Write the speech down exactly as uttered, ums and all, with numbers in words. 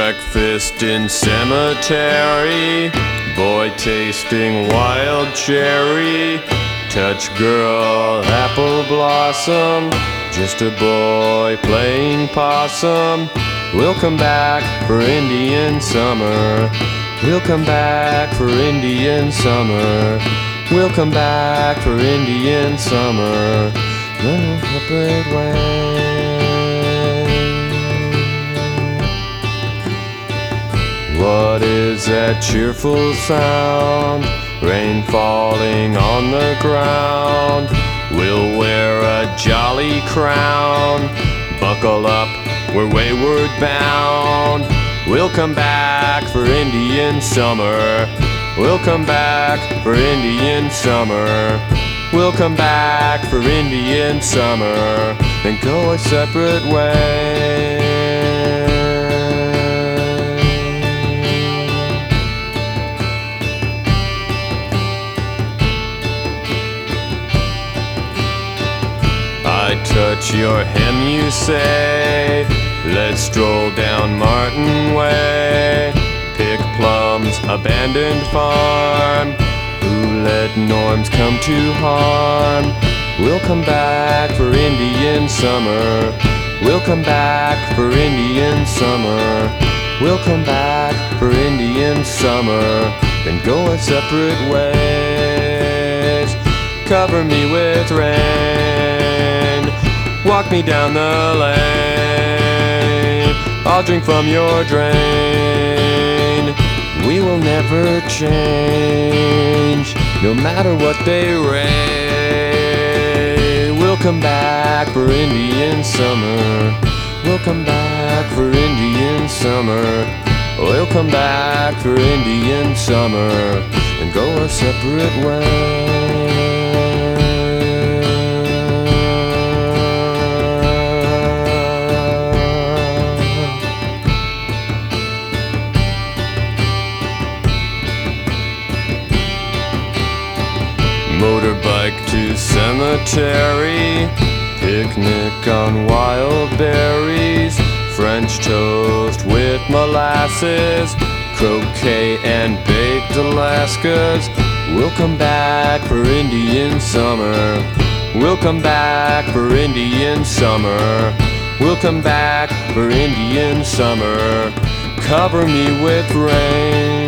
Breakfast in cemetery, boy tasting wild cherry. Touch girl, apple blossom, just a boy playing possum. We'll come back for Indian summer. We'll come back for Indian summer. We'll come back for Indian summer. No separate way. What is that cheerful sound? Rain falling on the ground. We'll wear a jolly crown. Buckle up, we're wayward bound. We'll come back for Indian summer. We'll come back for Indian summer. We'll come back for Indian summer, then go our separate ways. I touch your hem, you say. Let's stroll down Martin Way. Pick plums, abandoned farm. Who let norms come to harm? We'll come back for Indian summer. We'll come back for Indian summer. We'll come back for Indian summer, then go our separate ways. Cover me with rain, walk me down the lane. I'll drink from your drain. We will never change, no matter what they rain. We'll come back for Indian summer. We'll come back for Indian summer. We'll come back for Indian summer, and go our separate ways. Motorbike to cemetery, picnic on wild berries, French toast with molasses, croquet and baked Alaskas. We'll come back for Indian summer. We'll come back for Indian summer. We'll come back for Indian summer. Cover me with rain.